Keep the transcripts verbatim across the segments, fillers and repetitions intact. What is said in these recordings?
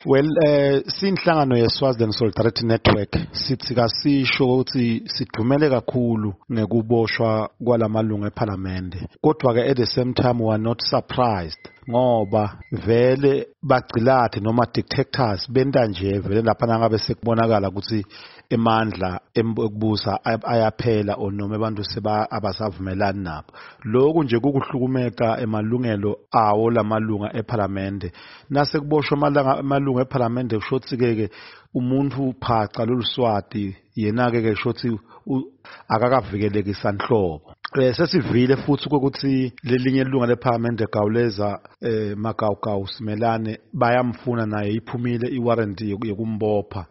Well, eh sinhlangano ye Swaziland Solidarity Network sithi kasisho ukuthi sidumele kakhulu ngekuboshwa kwalamalungu eParliament. Kodwa ke at the same time we are not surprised ngoba vele bagcilathe noma dictators benta nje vele lapha nangabe sekubonakala ukuthi emandla embusa ayaphela onoma abantu seba abasavumelani nabo. Lokhu nje kukuhlukumeka emalungelo awo lamalunga eParliament. Nase kuboshwa amalunga eParliament kushothi ke umuntu phaca loluswati yena ke ke shothi akakavikeleki sanhlobo. Sesivile futhi ukuthi lelinye ilunga leParliament egawuleza eh Magawugawu Simelane bayamfuna naye iphumile iwarrant yokumbopha.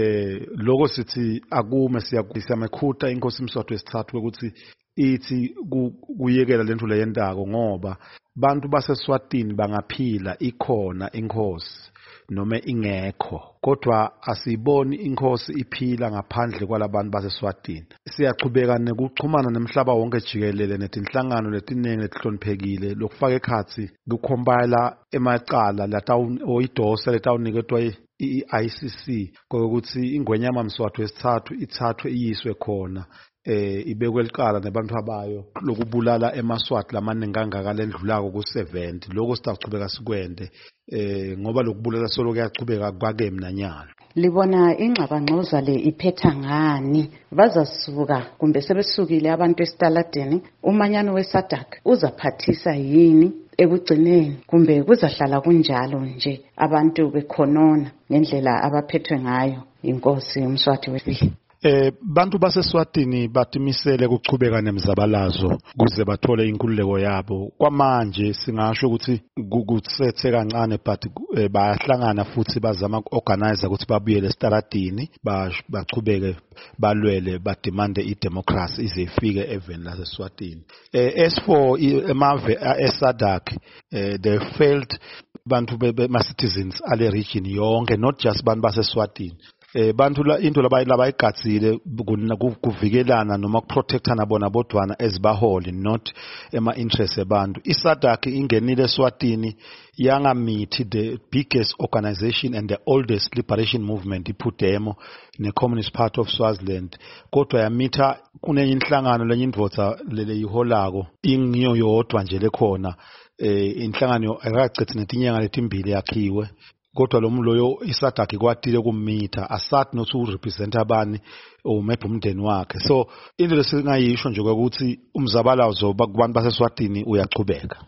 Eh lokho sithi akume siyakuyamekhuta inkosi Mswati wesithathu ukuthi ithi kuyekela lento leyendako ngoba bantu baseSwatini bangaphila ikhona inkosi noma ingekho kodwa asiboni inkosi iphila ngaphandle kwalabantu baseSwatini. Siyachubeka nekuxhumana nemhlaba wonke jikelele netinhlangano letiningi letihloniphekile lokufaka ekhathi kucompile emacala latawu oyidosa letawuniketwa i-I C C kokuthi ingwenyama Mswati wesithathu ithathwe iyiswe khona eh ibekwe liqala nabantu abayo lokubulala emaswati lamaningi kangaka lendlulako ku seventy. Lokho sitachubeka sikwende eh ngoba lokubulala solo kuyachubeka kwake mnanyalo. Libona ingxabangxoza le iphetha ngani bazasuka kumbe sebesukile abantu esitaladeni umanyano weSADC uzaphathisa yini ekugcineni kumbe kuzahlala kunjalo nje abantu bekhonona ngendlela abaphethwe ngayo inkosi uMswati wesibili? Eh bantu baseSwatini batimisele ukuchubeka nemzabalazo kuze bathole inkululeko yabo. Kwamanje singasho ukuthi kutsethe kancane but bayahlangana futhi bazama organize ukuthi babuyele esitaladini bachubeke balwele bademande idemocracy ize ifike even la eSwatini. Eh as for emave eSADC eh they failed bantu be citizens ale region yonke not just bantu baseSwatini. Eh bantu la into labayigatsile kuvikelana noma kuprotectana bona bodwana ezibaholi not ema interest ebantu. iSADC ingenile eSwatini yangamithi the biggest organization and the oldest liberation movement iphudemo ne Communist Party of Swaziland kodwa yamitha kunenye inhlangano lenye indvodza lele yiholako ingiyo yodwa nje lekhona eh inhlangano akagacithi netinyanga letimbili yakhiwe. Kodwa lo mloyo iSADC kwatile kummitha asat not to represent abani o maybe umndeni wakhe. So into lesingayisho nje ukuthi umzabalazo kubantu baseSwatini uyachubeka.